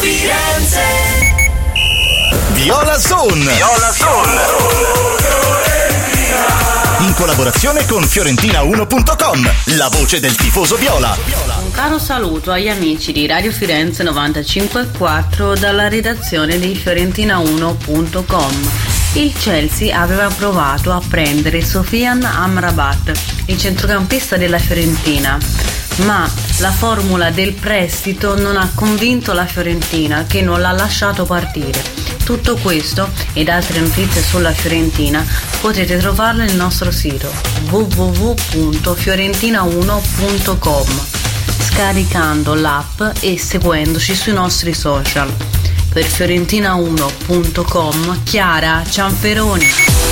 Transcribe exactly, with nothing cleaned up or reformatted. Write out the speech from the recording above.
Firenze. Viola Zone. Viola Zone. In collaborazione con Fiorentina uno punto com, la voce del tifoso viola. Un caro saluto agli amici di Radio Firenze novantacinque virgola quattro dalla redazione di Fiorentina uno punto com. Il Chelsea aveva provato a prendere Sofian Amrabat, il centrocampista della Fiorentina, ma la formula del prestito non ha convinto la Fiorentina, che non l'ha lasciato partire. Tutto questo ed altre notizie sulla Fiorentina potete trovarle nel nostro sito w w w punto fiorentina uno punto com, scaricando l'app e seguendoci sui nostri social. Per fiorentina uno punto com, Chiara Cianferoni.